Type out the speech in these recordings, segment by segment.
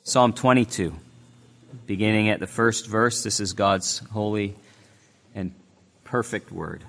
Psalm 22, beginning at the first verse. This is God's holy and perfect word.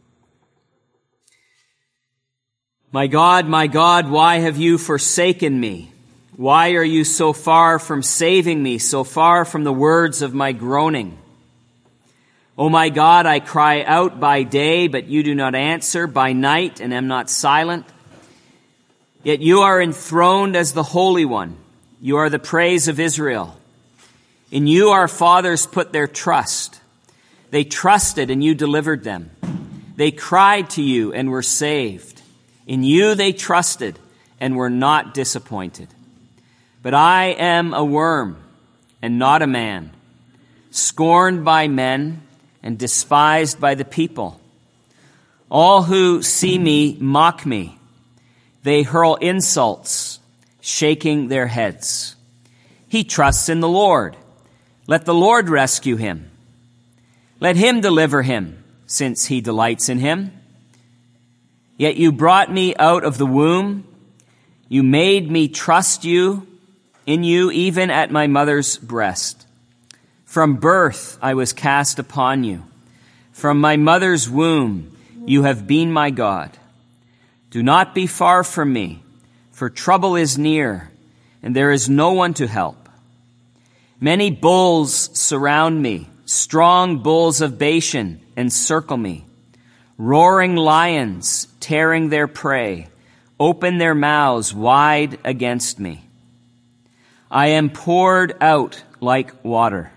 My God, why have you forsaken me? Why are you so far from saving me, so far from the words of my groaning? O my God, I cry out by day, but you do not answer, by night, and am not silent. Yet you are enthroned as the Holy One. You are the praise of Israel. In you our fathers put their trust. They trusted and you delivered them. They cried to you and were saved. In you they trusted and were not disappointed. But I am a worm and not a man, scorned by men and despised by the people. All who see me mock me. They hurl insults, shaking their heads. He trusts in the Lord. Let the Lord rescue him. Let him deliver him, since he delights in him. Yet you brought me out of the womb. You made me trust in you, even at my mother's breast. From birth I was cast upon you. From my mother's womb you have been my God. Do not be far from me, for trouble is near, and there is no one to help. Many bulls surround me, strong bulls of Bashan encircle me. Roaring lions, tearing their prey, open their mouths wide against me. I am poured out like water.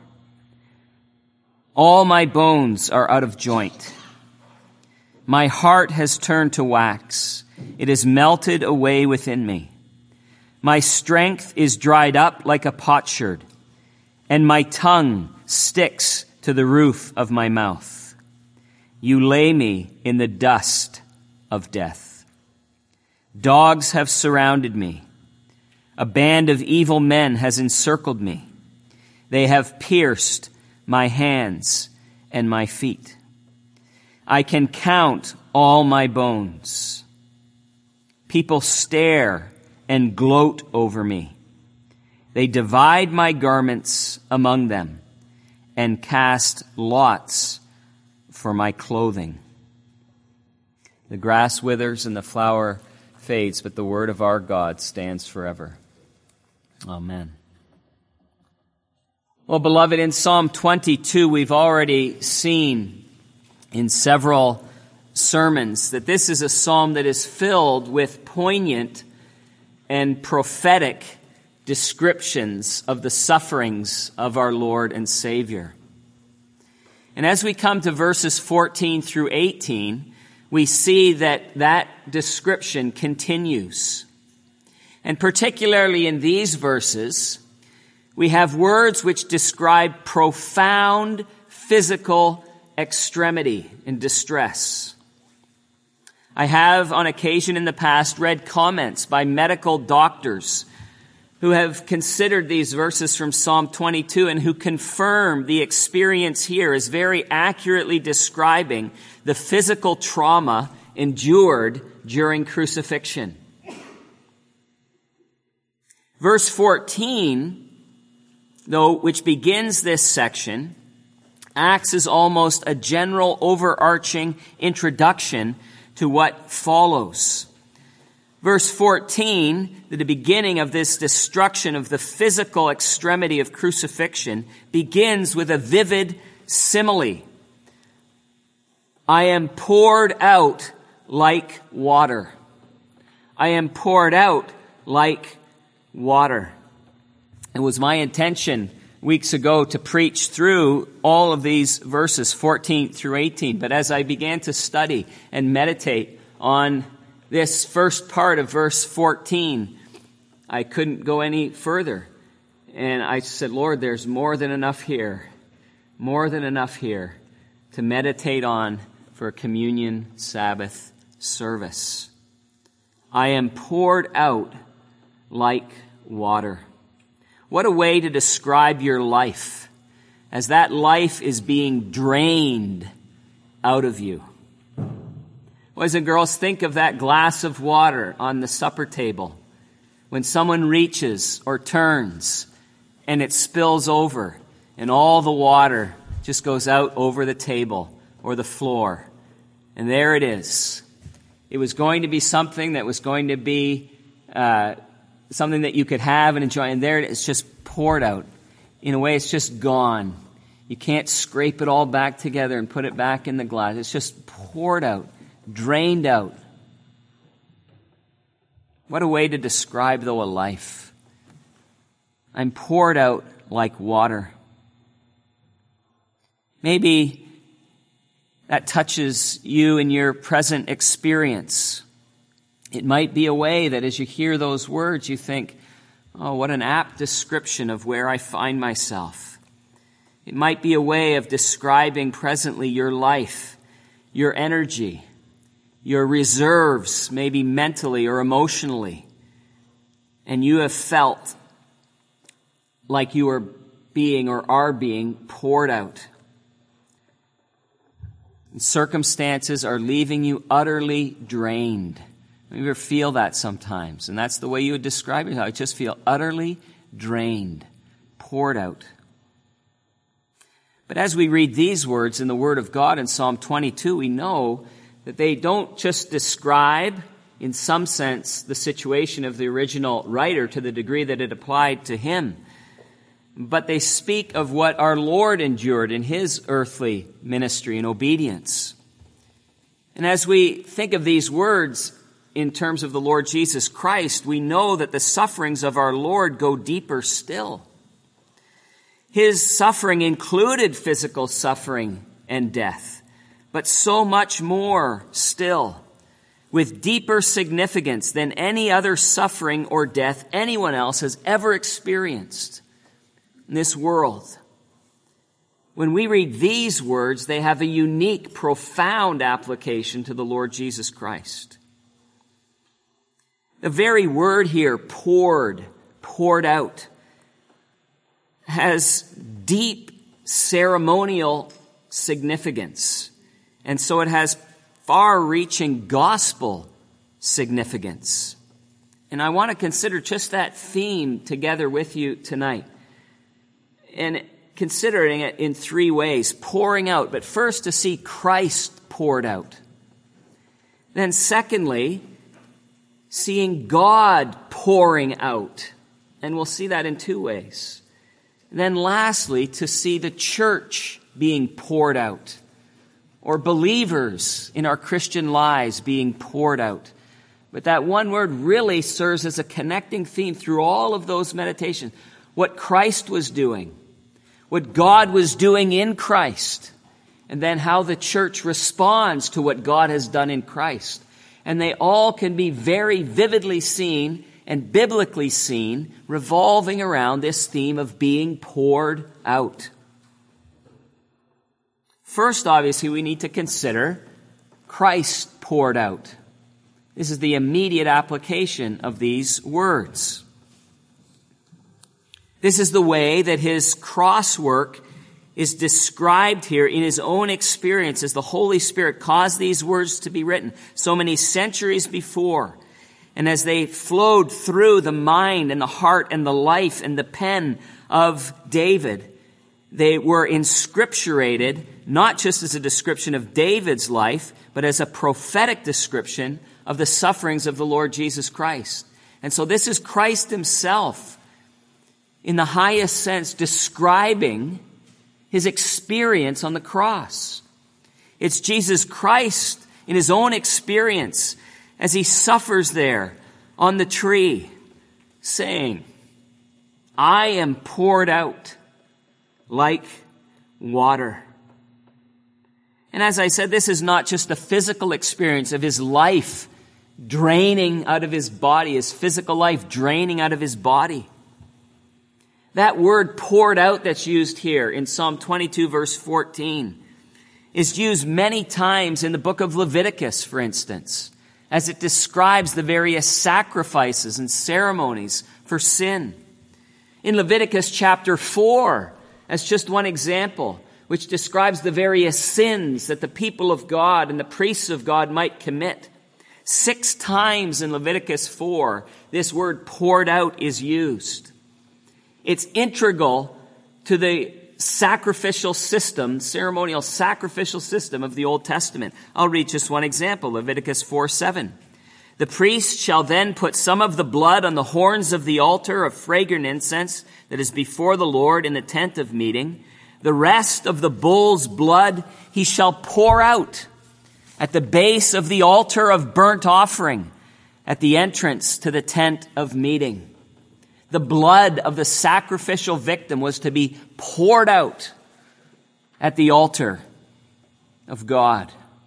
All my bones are out of joint. My heart has turned to wax. It is melted away within me. My strength is dried up like a potsherd, and my tongue sticks to the roof of my mouth. You lay me in the dust of death. Dogs have surrounded me. A band of evil men has encircled me. They have pierced my hands and my feet. I can count all my bones. People stare and gloat over me. They divide my garments among them and cast lots for my clothing. The grass withers and the flower fades, but the word of our God stands forever. Amen. Well, beloved, in Psalm 22, we've already seen in several sermons that this is a psalm that is filled with poignant and prophetic descriptions of the sufferings of our Lord and Savior. And as we come to verses 14 through 18, we see that description continues. And particularly in these verses, we have words which describe profound physical extremity and distress. I have, on occasion in the past, read comments by medical doctors who have considered these verses from Psalm 22 and who confirm the experience here is very accurately describing the physical trauma endured during crucifixion. Verse 14, though, which begins this section, acts as almost a general overarching introduction to what follows. Verse 14, the beginning of this destruction of the physical extremity of crucifixion, begins with a vivid simile. I am poured out like water. I am poured out like water. It was my intention weeks ago to preach through all of these verses, 14 through 18. But as I began to study and meditate on this first part of verse 14, I couldn't go any further. And I said, Lord, there's more than enough here to meditate on for a communion Sabbath service. I am poured out like water. What a way to describe your life, as that life is being drained out of you. Boys and girls, think of that glass of water on the supper table when someone reaches or turns and it spills over, and all the water just goes out over the table or the floor. And there it is. It was going to be something that was going to be something that you could have and enjoy, and there it is, it's just poured out. In a way, it's just gone. You can't scrape it all back together and put it back in the glass. It's just poured out, drained out. What a way to describe, though, a life. I'm poured out like water. Maybe that touches you in your present experience. It might be a way that as you hear those words, you think, oh, what an apt description of where I find myself. It might be a way of describing presently your life, your energy, your reserves, maybe mentally or emotionally, and you have felt like you are being or are being poured out. And circumstances are leaving you utterly drained. You ever feel that sometimes? And that's the way you would describe it. I just feel utterly drained, poured out. But as we read these words in the Word of God in Psalm 22, we know that they don't just describe, in some sense, the situation of the original writer to the degree that it applied to him, but they speak of what our Lord endured in his earthly ministry and obedience. And as we think of these words in terms of the Lord Jesus Christ, we know that the sufferings of our Lord go deeper still. His suffering included physical suffering and death, but so much more still, with deeper significance than any other suffering or death anyone else has ever experienced in this world. When we read these words, they have a unique, profound application to the Lord Jesus Christ. The very word here, poured out, has deep ceremonial significance. And so it has far-reaching gospel significance. And I want to consider just that theme together with you tonight. And considering it in three ways. Pouring out, but first to see Christ poured out. Then secondly, seeing God pouring out. And we'll see that in two ways. Then lastly, to see the church being poured out, or believers in our Christian lives being poured out. But that one word really serves as a connecting theme through all of those meditations. What Christ was doing, what God was doing in Christ, and then how the church responds to what God has done in Christ. And they all can be very vividly seen and biblically seen, revolving around this theme of being poured out. First, obviously, we need to consider Christ poured out. This is the immediate application of these words. This is the way that his cross work is described here in his own experience as the Holy Spirit caused these words to be written so many centuries before. And as they flowed through the mind and the heart and the life and the pen of David, they were inscripturated not just as a description of David's life, but as a prophetic description of the sufferings of the Lord Jesus Christ. And so this is Christ himself, in the highest sense, describing his experience on the cross. It's Jesus Christ in his own experience as he suffers there on the tree, saying, I am poured out like water. And as I said, this is not just a physical experience of his life draining out of his body, his physical life draining out of his body. That word poured out that's used here in Psalm 22 verse 14 is used many times in the book of Leviticus, for instance, as it describes the various sacrifices and ceremonies for sin. In Leviticus chapter 4, as just one example, which describes the various sins that the people of God and the priests of God might commit. 6 times in Leviticus 4, this word poured out is used. It's integral to the sacrificial system, ceremonial sacrificial system of the Old Testament. I'll read just one example, Leviticus 4:7. The priest shall then put some of the blood on the horns of the altar of fragrant incense that is before the Lord in the tent of meeting. The rest of the bull's blood he shall pour out at the base of the altar of burnt offering at the entrance to the tent of meeting. The blood of the sacrificial victim was to be poured out at the altar of God.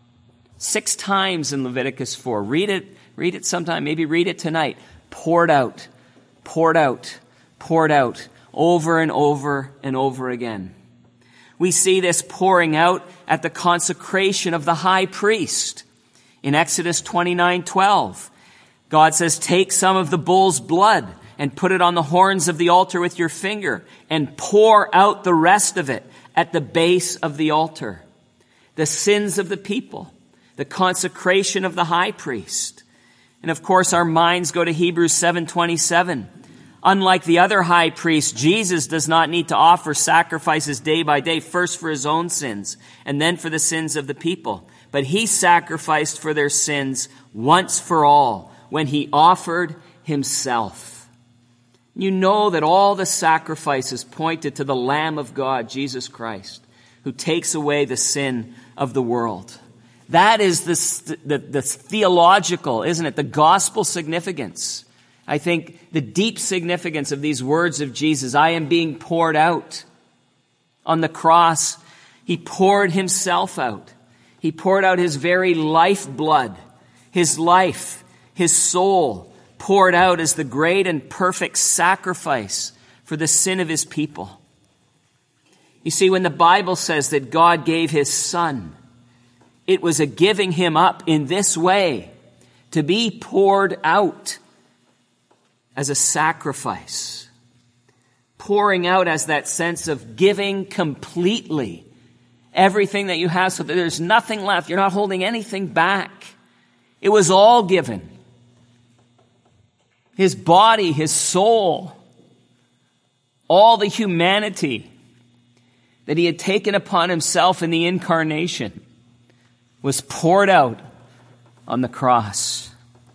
6 times in Leviticus 4. Read it sometime. Maybe read it tonight. Poured out, poured out, poured out, over and over and over again. We see this pouring out at the consecration of the high priest. In Exodus 29:12, God says, take some of the bull's blood and put it on the horns of the altar with your finger and pour out the rest of it at the base of the altar. The sins of the people, the consecration of the high priest. And of course, our minds go to Hebrews 7:27. Unlike the other high priest, Jesus does not need to offer sacrifices day by day, first for his own sins and then for the sins of the people. But he sacrificed for their sins once for all when he offered himself. You know that all the sacrifices pointed to the Lamb of God, Jesus Christ, who takes away the sin of the world. That is the theological, isn't it? The gospel significance. I think the deep significance of these words of Jesus, I am being poured out. On the cross, he poured himself out. He poured out his very lifeblood, his life, his soul, poured out as the great and perfect sacrifice for the sin of his people. You see, when the Bible says that God gave his Son, it was a giving him up in this way to be poured out as a sacrifice. Pouring out as that sense of giving completely everything that you have so that there's nothing left. You're not holding anything back. It was all given. His body, his soul, all the humanity that he had taken upon himself in the incarnation was poured out on the cross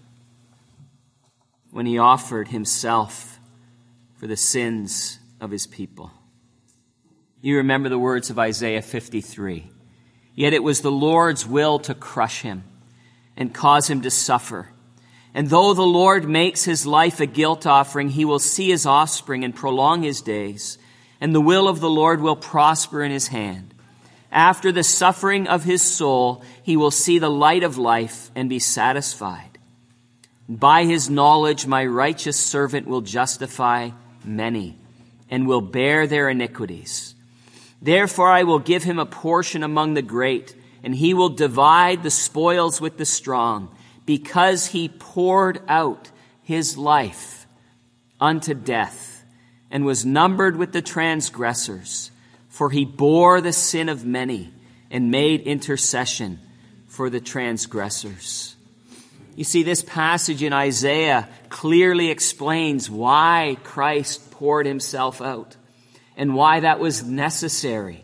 when he offered himself for the sins of his people. You remember the words of Isaiah 53. Yet it was the Lord's will to crush him and cause him to suffer. And though the Lord makes his life a guilt offering, he will see his offspring and prolong his days, and the will of the Lord will prosper in his hand. After the suffering of his soul, he will see the light of life and be satisfied. By his knowledge, my righteous servant will justify many and will bear their iniquities. Therefore, I will give him a portion among the great, and he will divide the spoils with the strong, because he poured out his life unto death and was numbered with the transgressors. For he bore the sin of many and made intercession for the transgressors. You see, this passage in Isaiah clearly explains why Christ poured himself out and why that was necessary.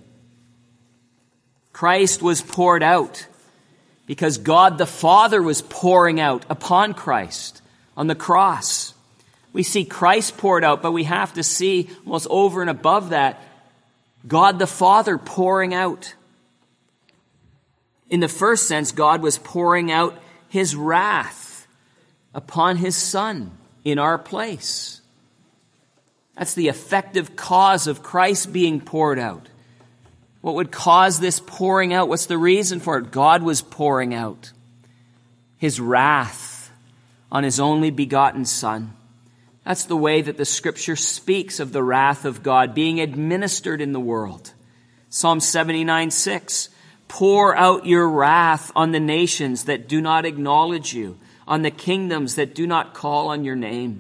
Christ was poured out because God the Father was pouring out upon Christ on the cross. We see Christ poured out, but we have to see almost over and above that, God the Father pouring out. In the first sense, God was pouring out his wrath upon his Son in our place. That's the effective cause of Christ being poured out. What would cause this pouring out? What's the reason for it? God was pouring out his wrath on his only begotten Son. That's the way that the Scripture speaks of the wrath of God being administered in the world. Psalm 79:6. Pour out your wrath on the nations that do not acknowledge you, on the kingdoms that do not call on your name.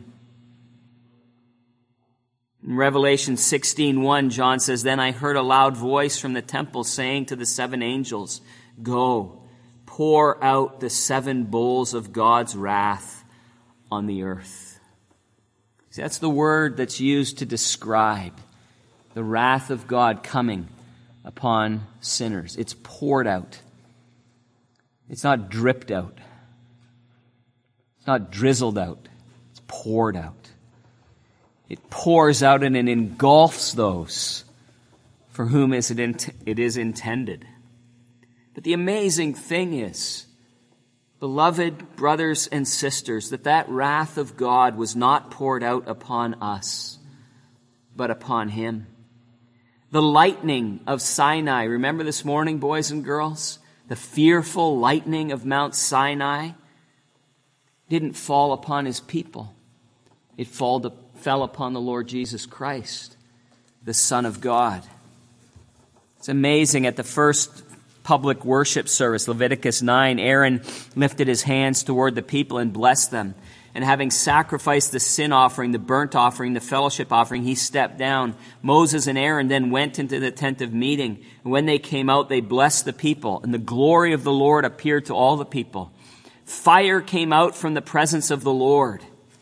In Revelation 16:1, John says, Then I heard a loud voice from the temple saying to the 7 angels, Go, pour out the 7 bowls of God's wrath on the earth. See, that's the word that's used to describe the wrath of God coming upon sinners. It's poured out. It's not dripped out. It's not drizzled out. It's poured out. It pours out and it engulfs those for whom it is intended. But the amazing thing is, beloved brothers and sisters, that wrath of God was not poured out upon us, but upon Him. The lightning of Sinai, remember this morning, boys and girls? The fearful lightning of Mount Sinai didn't fall upon His people. It fell upon the Lord Jesus Christ, the Son of God. It's amazing, at the first public worship service, Leviticus 9, Aaron lifted his hands toward the people and blessed them. And having sacrificed the sin offering, the burnt offering, the fellowship offering, he stepped down. Moses and Aaron then went into the tent of meeting. And when they came out, they blessed the people. And the glory of the Lord appeared to all the people. Fire came out from the presence of the Lord.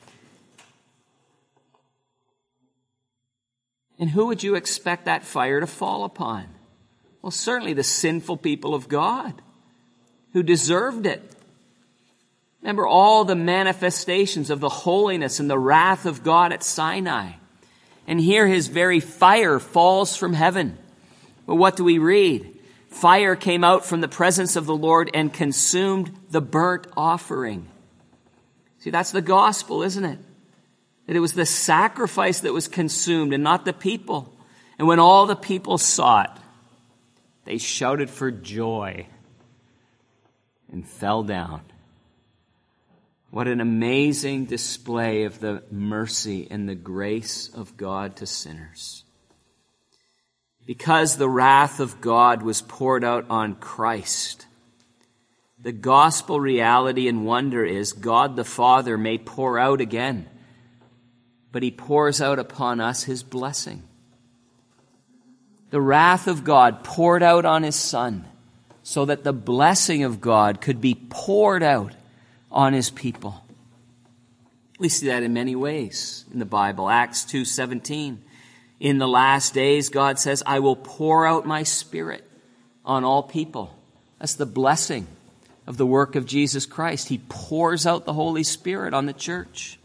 And who would you expect that fire to fall upon? Well, certainly the sinful people of God who deserved it. Remember all the manifestations of the holiness and the wrath of God at Sinai. And here His very fire falls from heaven. But what do we read? Fire came out from the presence of the Lord and consumed the burnt offering. See, that's the gospel, isn't it? That it was the sacrifice that was consumed and not the people. And when all the people saw it, they shouted for joy and fell down. What an amazing display of the mercy and the grace of God to sinners. Because the wrath of God was poured out on Christ, the gospel reality and wonder is God the Father may pour out again, but He pours out upon us His blessing. The wrath of God poured out on His Son so that the blessing of God could be poured out on His people. We see that in many ways in the Bible. Acts 2:17. In the last days, God says, I will pour out my Spirit on all people. That's the blessing of the work of Jesus Christ. He pours out the Holy Spirit on the church.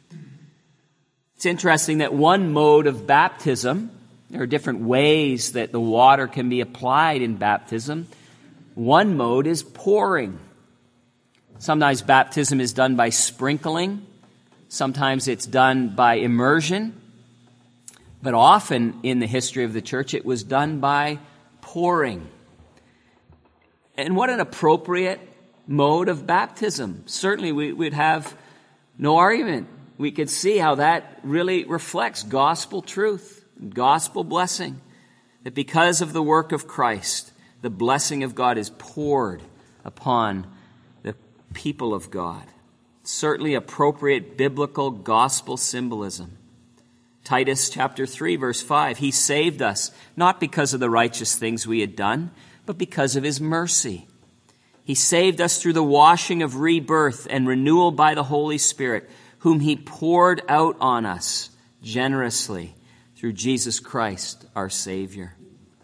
It's interesting that one mode of baptism, there are different ways that the water can be applied in baptism. One mode is pouring. Sometimes baptism is done by sprinkling. Sometimes it's done by immersion. But often in the history of the church, it was done by pouring. And what an appropriate mode of baptism. Certainly we would have no argument. We could see how that really reflects gospel truth, gospel blessing. That because of the work of Christ, the blessing of God is poured upon the people of God. Certainly appropriate biblical gospel symbolism. Titus chapter 3, verse 5, He saved us, not because of the righteous things we had done, but because of His mercy. He saved us through the washing of rebirth and renewal by the Holy Spirit, whom He poured out on us generously through Jesus Christ, our Savior.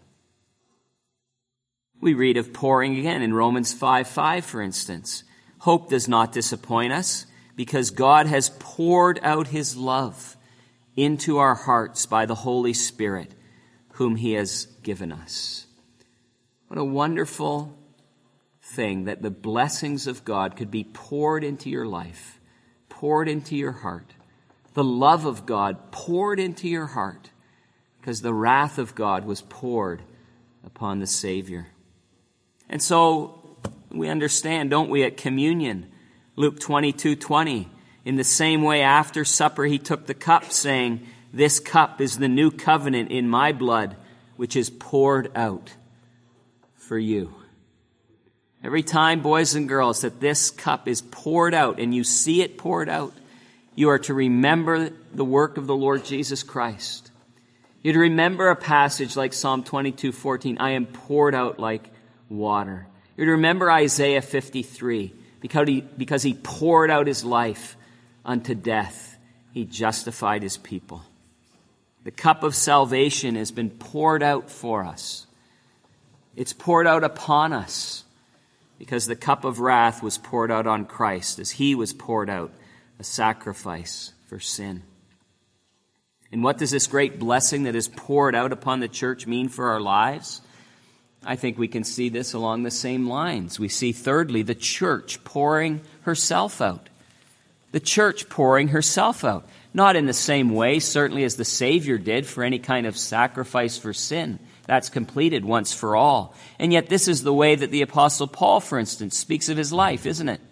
We read of pouring again in Romans 5:5, for instance. Hope does not disappoint us because God has poured out His love into our hearts by the Holy Spirit, whom He has given us. What a wonderful thing that the blessings of God could be poured into your life, poured into your heart. The love of God poured into your heart because the wrath of God was poured upon the Savior. And so we understand, don't we, at communion, Luke 22:20, in the same way after supper He took the cup, saying, this cup is the new covenant in my blood, which is poured out for you. Every time, boys and girls, that this cup is poured out and you see it poured out, you are to remember the work of the Lord Jesus Christ. You're to remember a passage like Psalm 22:14, I am poured out like water. You're to remember Isaiah 53, because he poured out his life unto death He justified his people. The cup of salvation has been poured out for us. It's poured out upon us because the cup of wrath was poured out on Christ as he was poured out, a sacrifice for sin. And what does this great blessing that is poured out upon the church mean for our lives? I think we can see this along the same lines. We see, thirdly, the church pouring herself out. The church pouring herself out. Not in the same way, certainly, as the Savior did for any kind of sacrifice for sin. That's completed once for all. And yet this is the way that the Apostle Paul, for instance, speaks of his life, isn't it?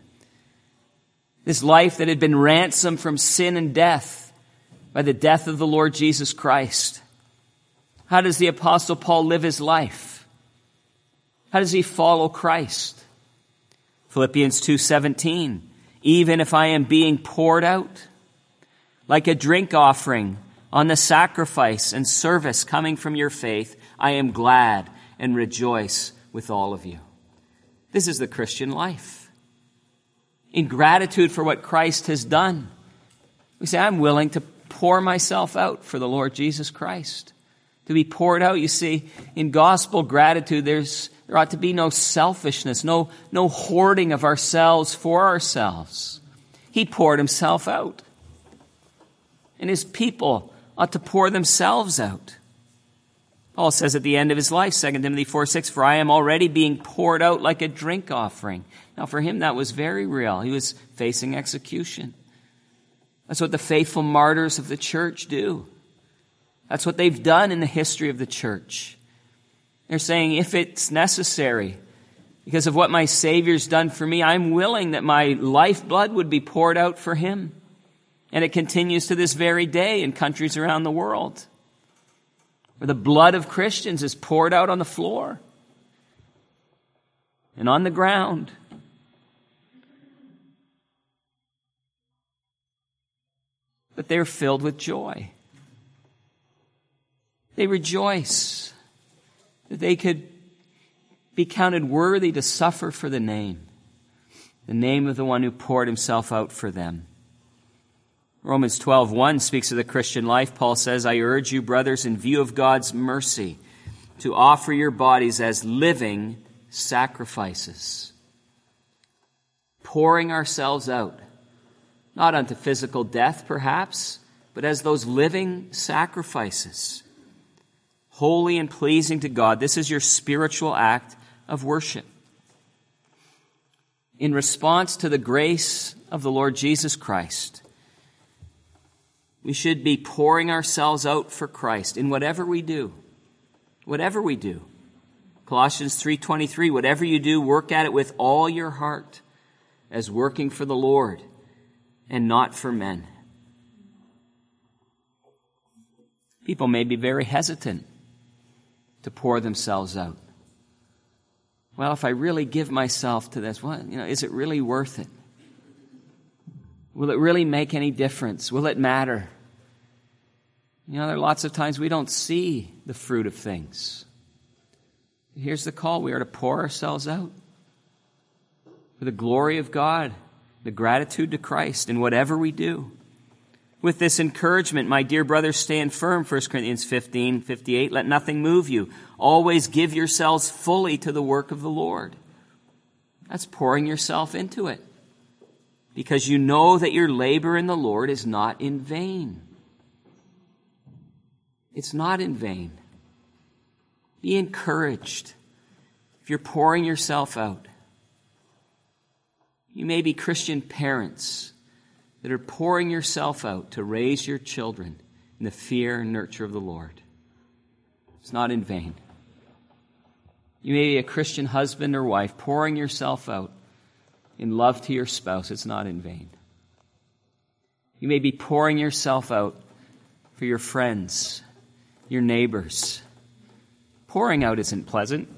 This life that had been ransomed from sin and death by the death of the Lord Jesus Christ. How does the Apostle Paul live his life? How does he follow Christ? Philippians 2:17, even if I am being poured out like a drink offering on the sacrifice and service coming from your faith, I am glad and rejoice with all of you. This is the Christian life. In gratitude for what Christ has done, we say, I'm willing to pour myself out for the Lord Jesus Christ. To be poured out, you see, in gospel gratitude, there ought to be no selfishness, no hoarding of ourselves for ourselves. He poured himself out. And his people ought to pour themselves out. Paul says at the end of his life, 2 Timothy 4:6, for I am already being poured out like a drink offering. Now for him that was very real. He was facing execution. That's what the faithful martyrs of the church do. That's what they've done in the history of the church. They're saying, if it's necessary, because of what my Savior's done for me, I'm willing that my lifeblood would be poured out for him. And it continues to this very day in countries around the world, where the blood of Christians is poured out on the floor and on the ground. But they're filled with joy. They rejoice that they could be counted worthy to suffer for the name of the one who poured himself out for them. Romans 12:1 speaks of the Christian life. Paul says, I urge you, brothers, in view of God's mercy, to offer your bodies as living sacrifices. Pouring ourselves out, not unto physical death perhaps, but as those living sacrifices, holy and pleasing to God. This is your spiritual act of worship. In response to the grace of the Lord Jesus Christ, we should be pouring ourselves out for Christ in whatever we do. Whatever we do. Colossians 3:23, whatever you do, work at it with all your heart, as working for the Lord and not for men. People may be very hesitant to pour themselves out. Well, if I really give myself to this, is it really worth it? Will it really make any difference? Will it matter? There are lots of times we don't see the fruit of things. Here's the call. We are to pour ourselves out for the glory of God, the gratitude to Christ in whatever we do. With this encouragement, my dear brothers, stand firm, 1 Corinthians 15:58. Let nothing move you. Always give yourselves fully to the work of the Lord. That's pouring yourself into it, because you know that your labor in the Lord is not in vain. It's not in vain. Be encouraged if you're pouring yourself out. You may be Christian parents that are pouring yourself out to raise your children in the fear and nurture of the Lord. It's not in vain. You may be a Christian husband or wife pouring yourself out in love to your spouse. It's not in vain. You may be pouring yourself out for your friends, your neighbors. Pouring out isn't pleasant.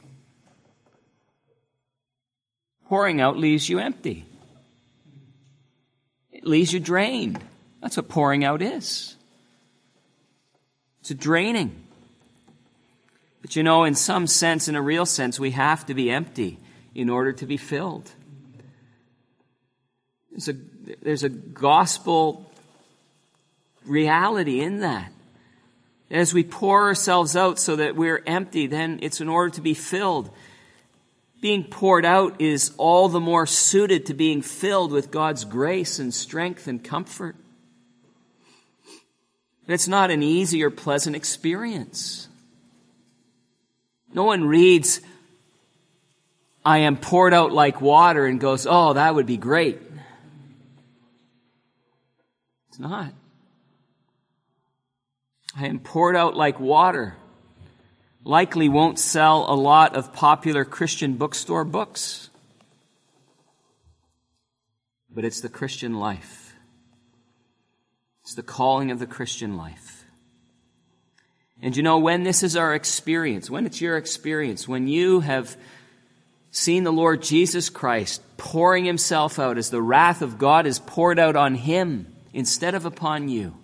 Pouring out leaves you empty. It leaves you drained. That's what pouring out is. It's a draining. But in some sense, in a real sense, we have to be empty in order to be filled. There's a gospel reality in that. As we pour ourselves out so that we're empty, then it's in order to be filled. Being poured out is all the more suited to being filled with God's grace and strength and comfort. It's not an easy or pleasant experience. No one reads, "I am poured out like water," and goes, "Oh, that would be great." It's not. "I am poured out like water" likely won't sell a lot of popular Christian bookstore books. But it's the Christian life. It's the calling of the Christian life. And you know, when this is our experience, when it's your experience, when you have seen the Lord Jesus Christ pouring himself out as the wrath of God is poured out on him instead of upon you,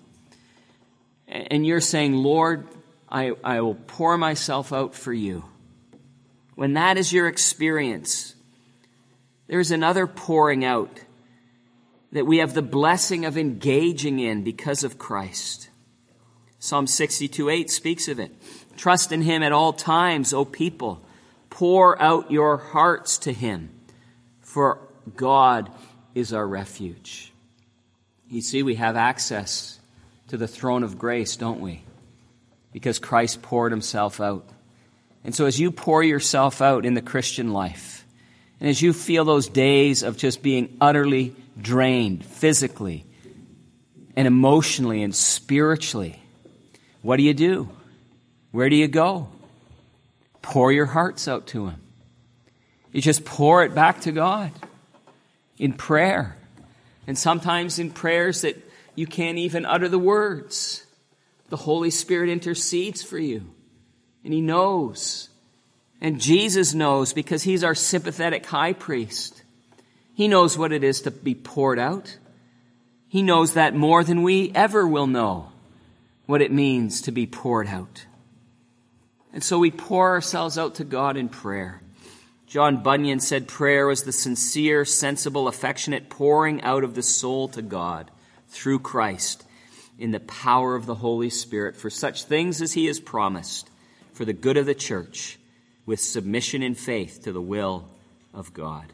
and you're saying, "Lord, I will pour myself out for you." When that is your experience, there's another pouring out that we have the blessing of engaging in because of Christ. Psalm 62:8 speaks of it. "Trust in him at all times, O people. Pour out your hearts to him, for God is our refuge." You see, we have access to the throne of grace, don't we? Because Christ poured himself out. And so as you pour yourself out in the Christian life, and as you feel those days of just being utterly drained physically and emotionally and spiritually, what do? Where do you go? Pour your hearts out to him. You just pour it back to God in prayer. And sometimes in prayers that you can't even utter the words. The Holy Spirit intercedes for you. And he knows. And Jesus knows, because he's our sympathetic high priest. He knows what it is to be poured out. He knows that more than we ever will know, what it means to be poured out. And so we pour ourselves out to God in prayer. John Bunyan said prayer was the sincere, sensible, affectionate pouring out of the soul to God through Christ in the power of the Holy Spirit for such things as he has promised, for the good of the church, with submission in faith to the will of God.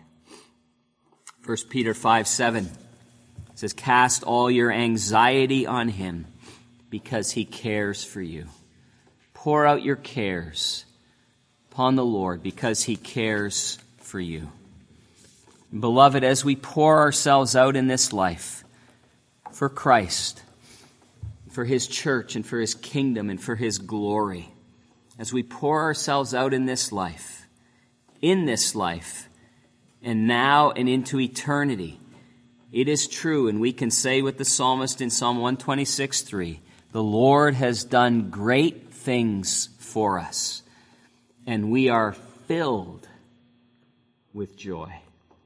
1 Peter 5:7 says, "Cast all your anxiety on him because he cares for you." Pour out your cares upon the Lord because he cares for you. Beloved, as we pour ourselves out in this life for Christ, for his church and for his kingdom and for his glory, as we pour ourselves out in this life, and now and into eternity, it is true, and we can say with the psalmist in Psalm 126:3, "The Lord has done great things for us, and we are filled with joy."